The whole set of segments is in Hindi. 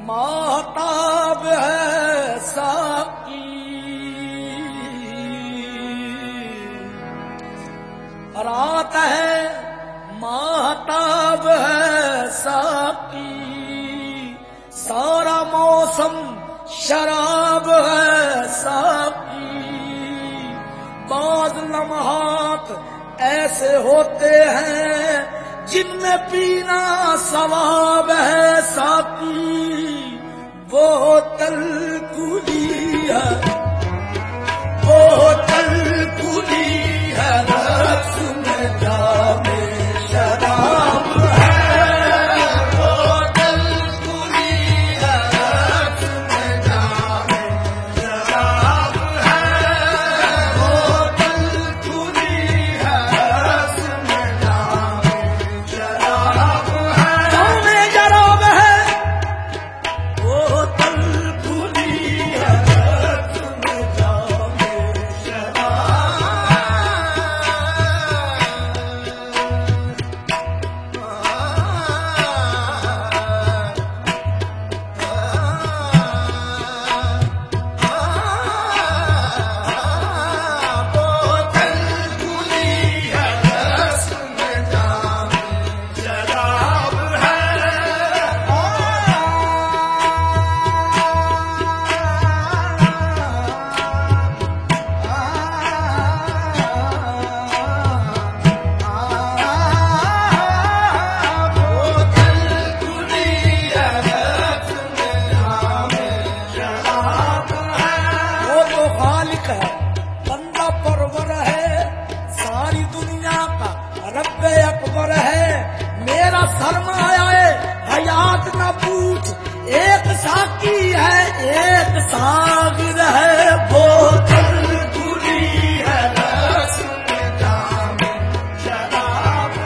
माहताब है साकी, रात है माहताब है साकी, सारा मौसम शराब है साकी। बाज़ लम्हात ऐसे होते हैं जिनमें पीना सवाब है साकी। बोतल खुली है, बोतल खुली है, रस में जामे शराब है। बोतल खुली है, रस में जामे शराब है। बोतल खुली है, रस में जामे शराब है। जामे शराब है, बोतल खुली है, रस में जामे शराब। बोतल खुली है, रस में जामे शराब है। वो तो खालिक है, बंदा परवर है, सारी दुनिया का रब्बे अकबर है। मेरा सरमाया है हयात न पूछ, एक साकी है एक सागिर है। बोतल खुली है, रस में जामे शराब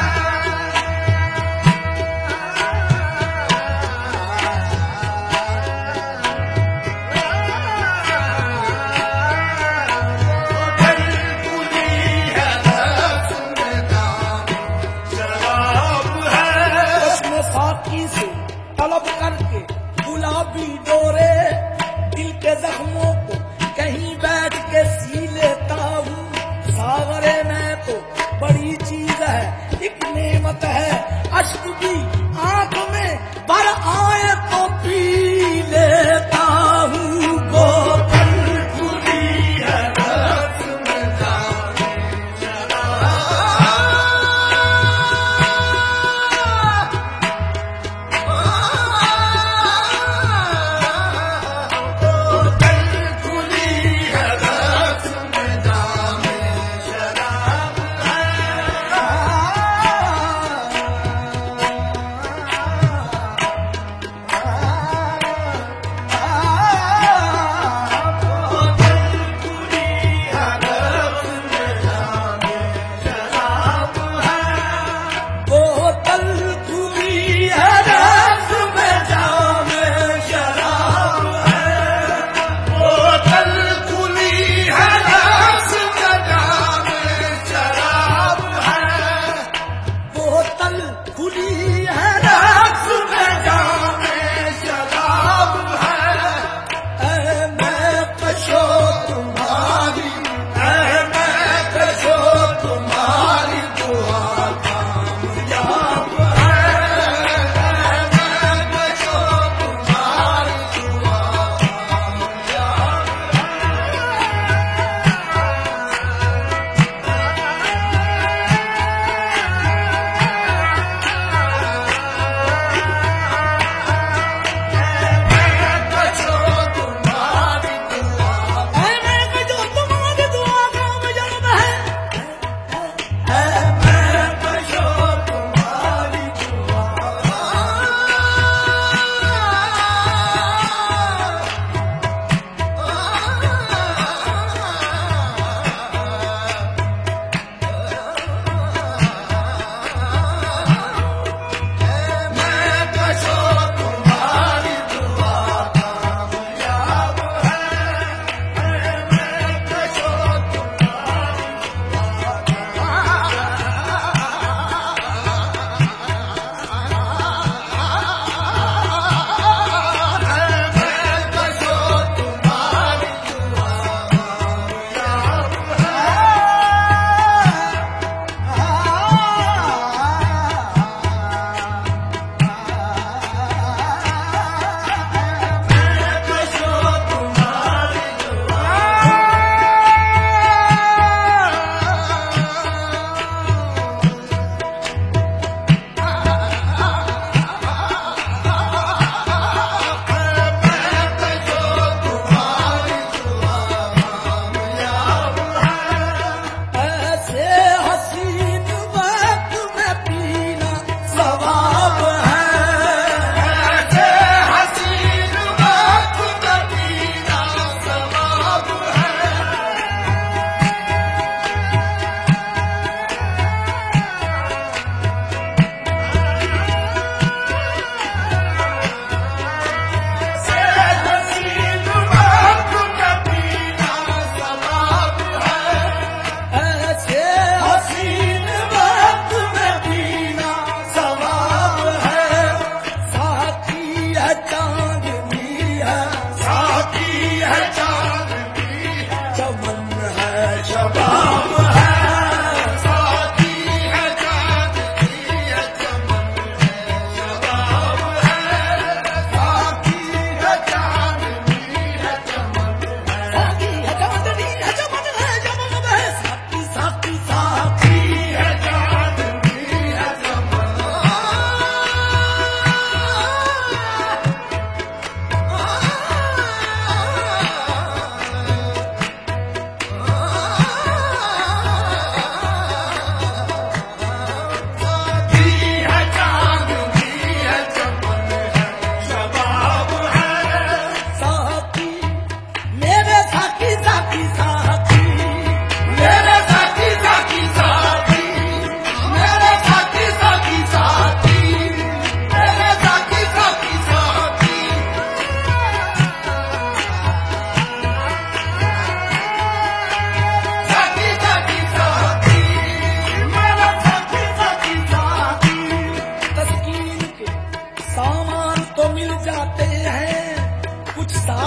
साकी से तलब करके गुलाबी डोरे, दिल के जख्मों को कहीं बैठ के सी लेता हूँ। सावरे में तो बड़ी चीज है, एक नेमत है, अश्क भी आंख में भर आए तो पी लेता हूँ। बोतल खुली है, रस में जामे शराब। बोतल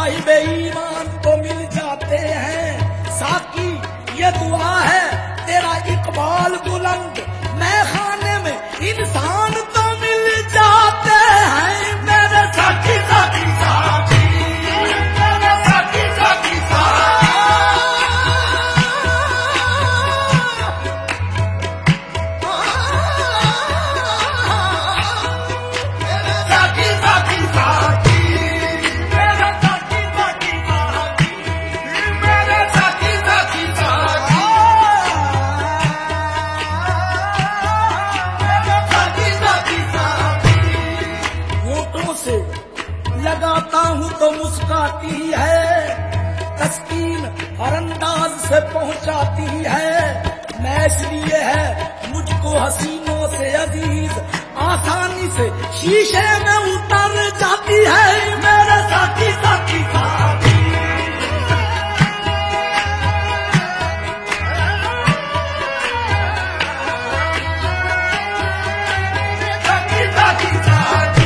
साहिब ईमान को मिल जाते हैं। साकी ये दुआ है तेरा इकबाल बुलंद, मैं खाने में इंसान तो मिल जाते हैं। मेरे साकी साकी साकी, मेरे साकी साकी साकी, मेरे साकी साकी साकी, मेरे साकी साकी साकी, मेरे साकी साकी साकी, मेरे साकी साकी साकी। होठों से लगाता हूँ तो मुस्काती है, तस्कीन हर अंदाज से पहुंचाती है। मैं इसलिए है मुझको हसीनों से अजीज, आसानी से शीशे में उतर जाती है। मेरे साथी साथी साथी, साथी साथी साथी,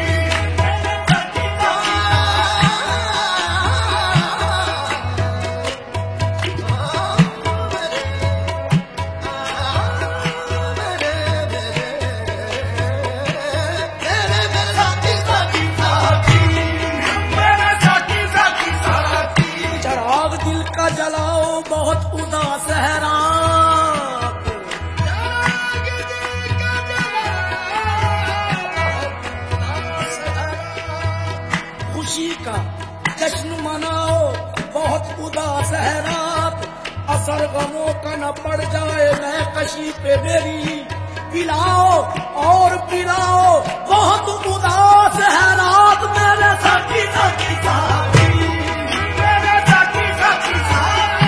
चराग दिल का जलाओ बहुत उदास है रात, खुशी का जश्न मनाओ बहुत उदास है रात। असर गमों का न पड़ जाए मैं कशी पे मेरी, पिलाओ और पिलाओ बहुत उदास है रात। मेरे साथी साथी साथी, मेरे साथी साथी साथी,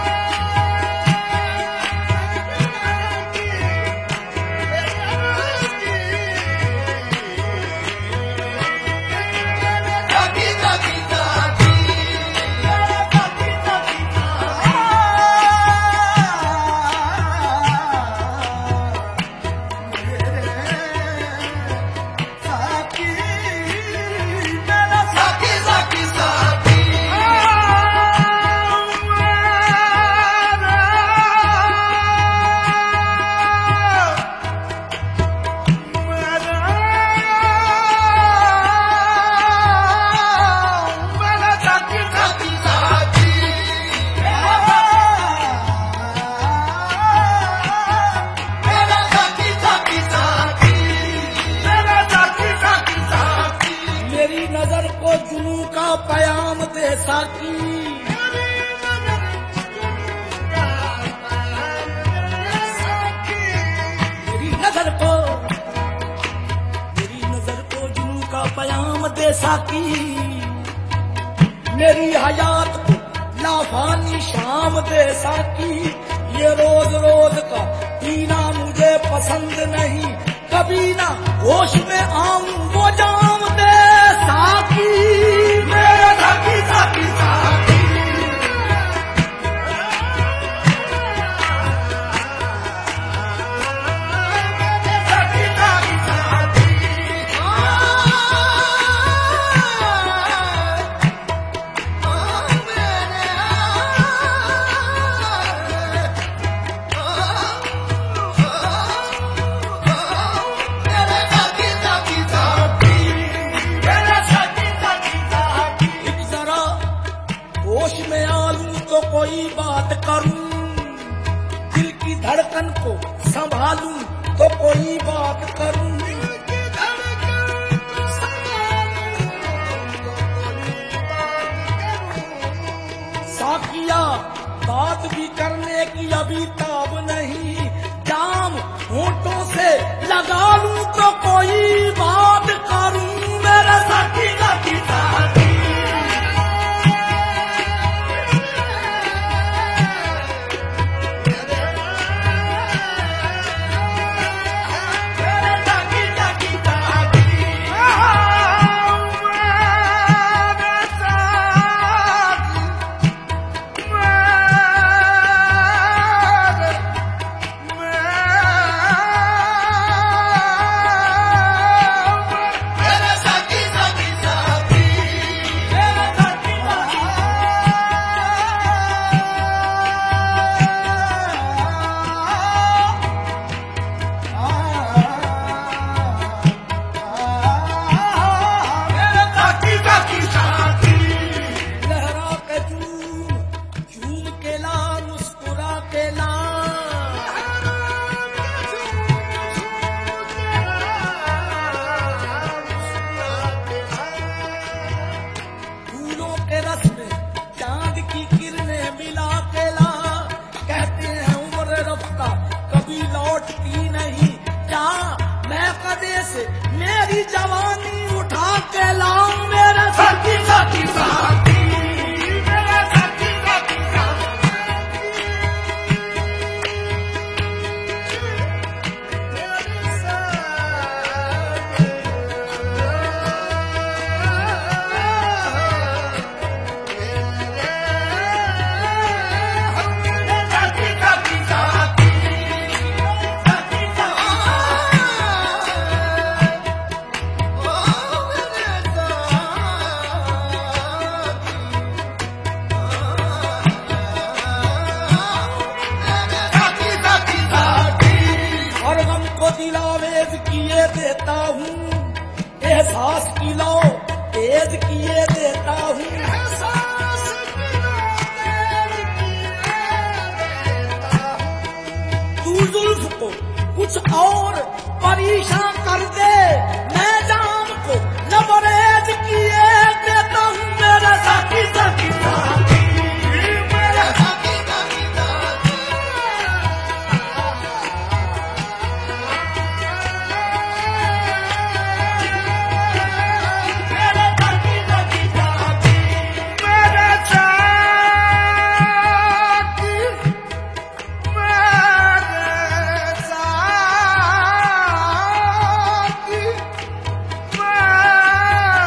साथी साथी साथी, मेरे साथी साथी साथी, मेरा साथी साथी साथी। मेरी नजर को जुनू का पयाम दे साकी, मेरी नजर को जुनू का पयाम दे साकी। मेरी हयात को लाफानी शाम दे साकी। ये रोज रोज का पीना मुझे पसंद नहीं, कभी ना होश में आऊं वो जाम दे साकी। मेरे साकी साकी साकी, साकी साकी साकी, मेरे साकी साकी साकी, मेरे साकी साकी साकी। एक जरा होश में आ लूं तो कोई बात करूं, दिल की धड़कन को संभालूं तो कोई बात करूं। साकिया बात भी करने की अभी ताब नहीं, जाम होठों से लगा लूं तो कोई बात करूं। मेरा साथी साथी साथी, मेरे साथी साथी साथी, मेरे साथी साथी साथी। सांस की लो तेज किए देता हूँ, तू जुल्फ को कुछ और परेशान कर दे, मैं जान को लबरेज किए देता हूँ। मेरा साथी साथी साथी, मेरा साथी साथी साथी, मेरा साथी साथी साथी, मेरा साथी,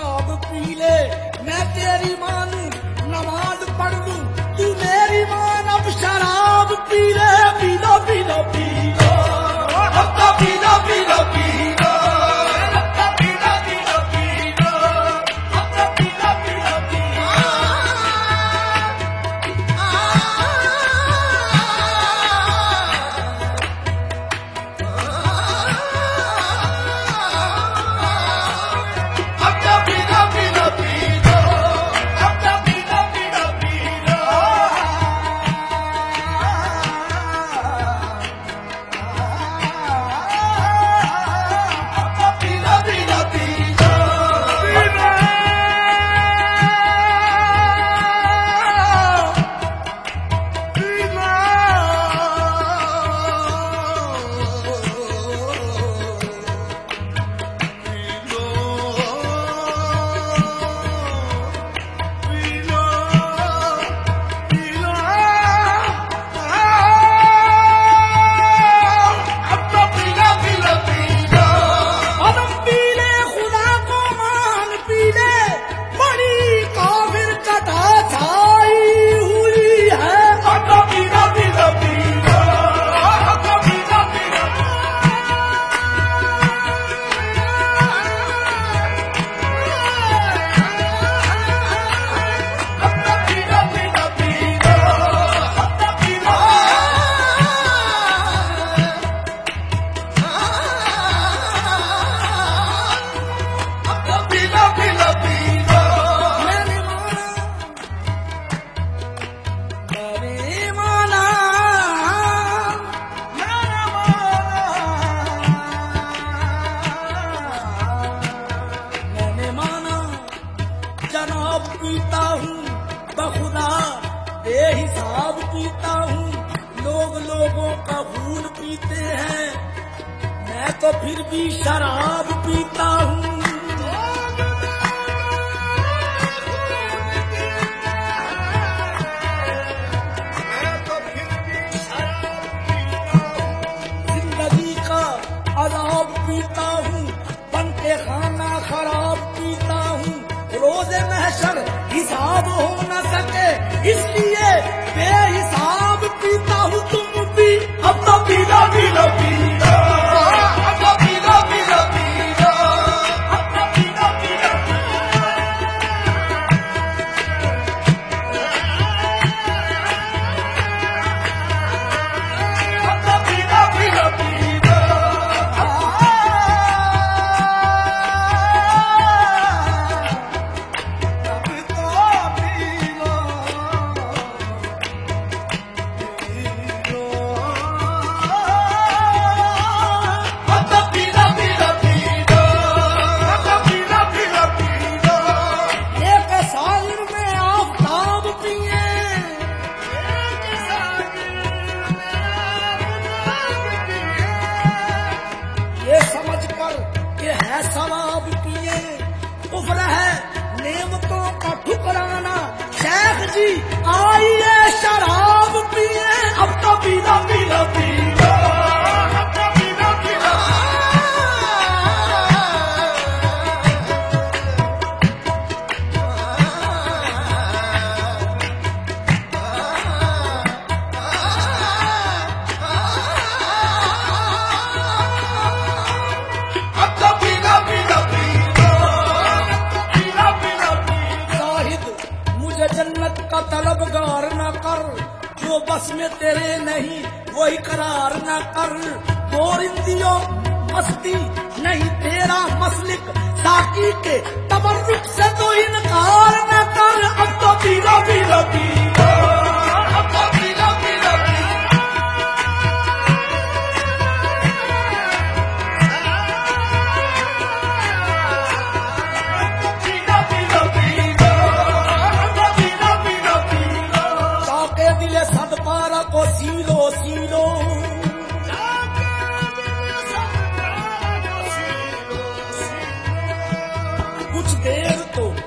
शराब पी ले, मैं तेरी मानू नमाज पढ़ लूं, तू मेरी मान अब शराब पी ले। पी लो पी लो पी लो, अब तो पी लो पी लो पी लो, अब तो पी लो पी लो पी लो, अब तो पी लो पी लो पी लो। अब तो पी लो पी लो पी लो, अब तो पी लो पी लो पी लो। शराब पीता हूँ बखुदा बेहिसाब पीता हूँ, लोग लोगों का खून पीते हैं, मैं तो फिर भी शराब पीता हूँ। जिंदगी का अजाब पीता हूँ, बन के खाना खराब पीता हूँ, रोज़े महशर हिसाब हो न सके इसलिए बेहिसाब पीता हूँ। तुम भी अब तो पी लो पी लो पी लो, अब तो पी लो पी लो पी लो, अब तो पी लो पी लो पी लो। अब तो पी लो पी लो पी लो। शराब पिए कुफ्र है नेमतों का ठुकराना, शेख जी आइए शराब पिए, अब तो पी लो पी लो पी लो, अब तो पी लो पी लो। जन्नत का तलबगार न कर, जो बस में तेरे नहीं वही करार न कर, गोरिंदियों मस्ती नहीं तेरा मसलिक, साकी के तबर्रुक से तो इनकार न कर, अब तो पी लो पी लो पी लो, अब तो पी लो पी लो पी लो। सदपारा को सीलो सीलो, कुछ देर तो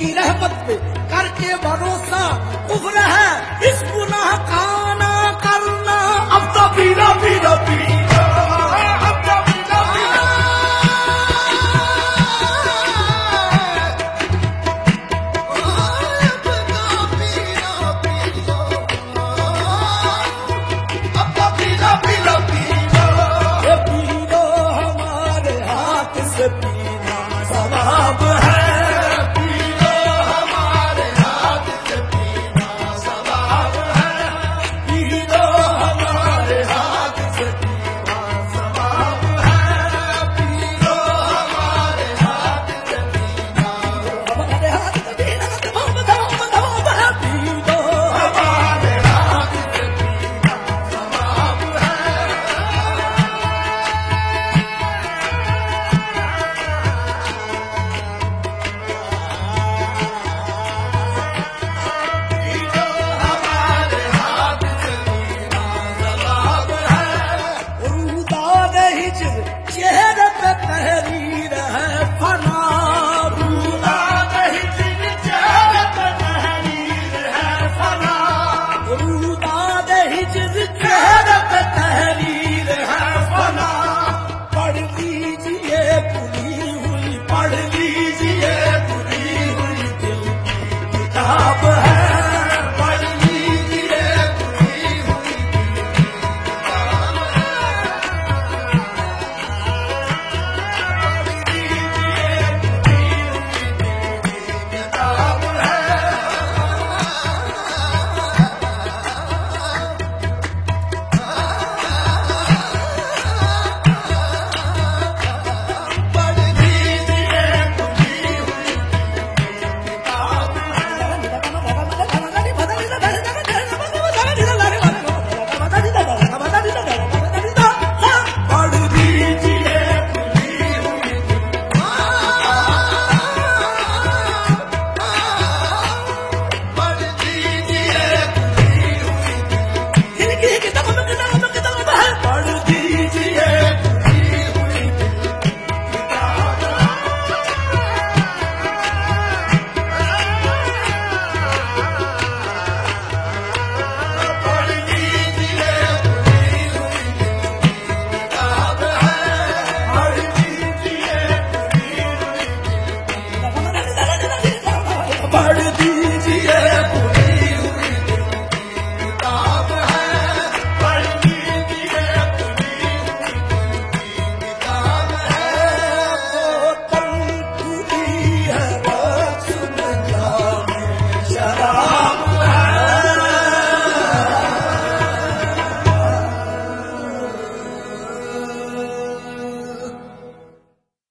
की रहमत पे करके भरोसा कुफ्र है इस गुनाह का।